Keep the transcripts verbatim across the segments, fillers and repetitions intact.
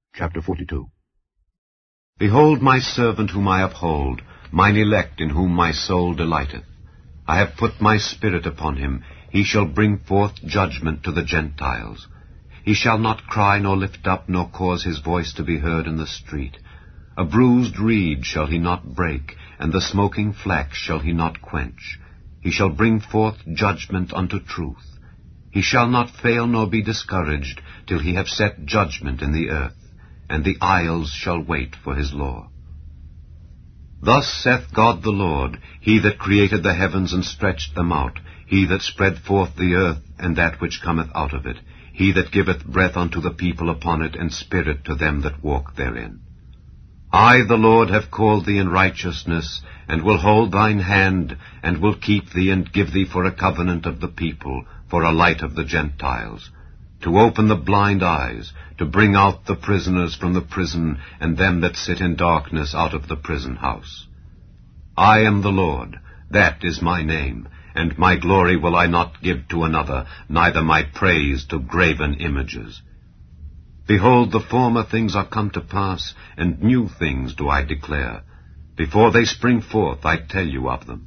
Chapter forty-two. Behold my servant whom I uphold, mine elect in whom my soul delighteth. I have put my spirit upon him, he shall bring forth judgment to the Gentiles. He shall not cry nor lift up, nor cause his voice to be heard in the street. A bruised reed shall he not break, and the smoking flax shall he not quench. He shall bring forth judgment unto truth. He shall not fail nor be discouraged, till he have set judgment in the earth, and the isles shall wait for his law. Thus saith God the Lord, he that created the heavens and stretched them out, he that spread forth the earth and that which cometh out of it, he that giveth breath unto the people upon it, and spirit to them that walk therein. I, the Lord, have called thee in righteousness, and will hold thine hand, and will keep thee, and give thee for a covenant of the people, for a light of the Gentiles, to open the blind eyes, to bring out the prisoners from the prison, and them that sit in darkness out of the prison house. I am the Lord, that is my name, and my glory will I not give to another, neither my praise to graven images. Behold, the former things are come to pass, and new things do I declare. Before they spring forth, I tell you of them.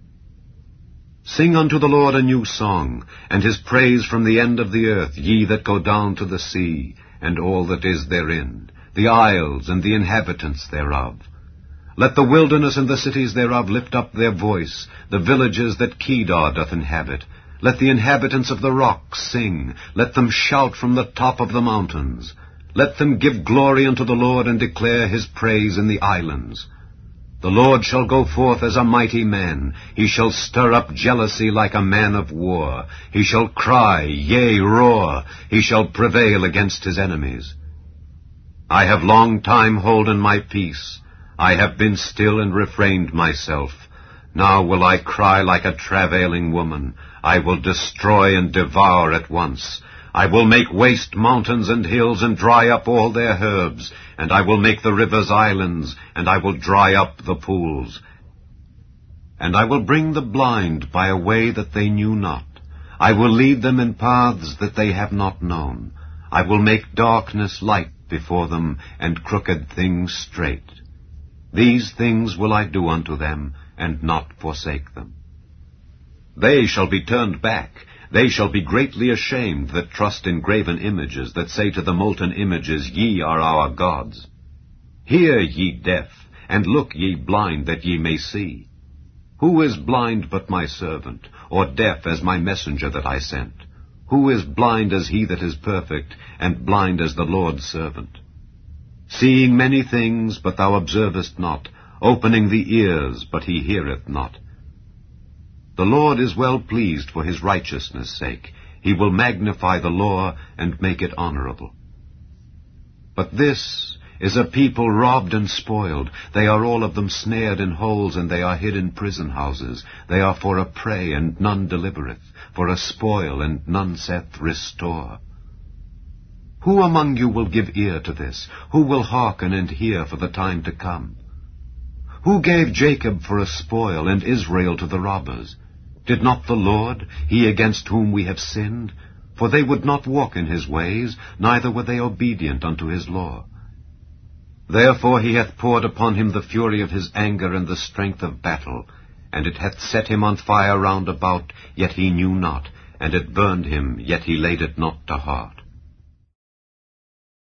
Sing unto the Lord a new song, and his praise from the end of the earth, ye that go down to the sea, and all that is therein, the isles and the inhabitants thereof. Let the wilderness and the cities thereof lift up their voice, the villages that Kedar doth inhabit. Let the inhabitants of the rocks sing, let them shout from the top of the mountains. Let them give glory unto the Lord, and declare his praise in the islands. The Lord shall go forth as a mighty man. He shall stir up jealousy like a man of war. He shall cry, yea, roar. He shall prevail against his enemies. I have long time holden my peace. I have been still and refrained myself. Now will I cry like a travailing woman. I will destroy and devour at once. I will make waste mountains and hills, and dry up all their herbs. And I will make the rivers islands, and I will dry up the pools. And I will bring the blind by a way that they knew not. I will lead them in paths that they have not known. I will make darkness light before them, and crooked things straight. These things will I do unto them, and not forsake them. They shall be turned back. They shall be greatly ashamed that trust in graven images, that say to the molten images, Ye are our gods. Hear, ye deaf, and look, ye blind, that ye may see. Who is blind but my servant, or deaf as my messenger that I sent? Who is blind as he that is perfect, and blind as the Lord's servant? Seeing many things, but thou observest not, opening the ears, but he heareth not. The Lord is well pleased for his righteousness' sake. He will magnify the law, and make it honorable. But this is a people robbed and spoiled. They are all of them snared in holes, and they are hid in prison houses. They are for a prey, and none delivereth, for a spoil, and none saith, Restore. Who among you will give ear to this? Who will hearken and hear for the time to come? Who gave Jacob for a spoil, and Israel to the robbers? Did not the Lord, he against whom we have sinned? For they would not walk in his ways, neither were they obedient unto his law. Therefore he hath poured upon him the fury of his anger, and the strength of battle. And it hath set him on fire round about, yet he knew not, and it burned him, yet he laid it not to heart.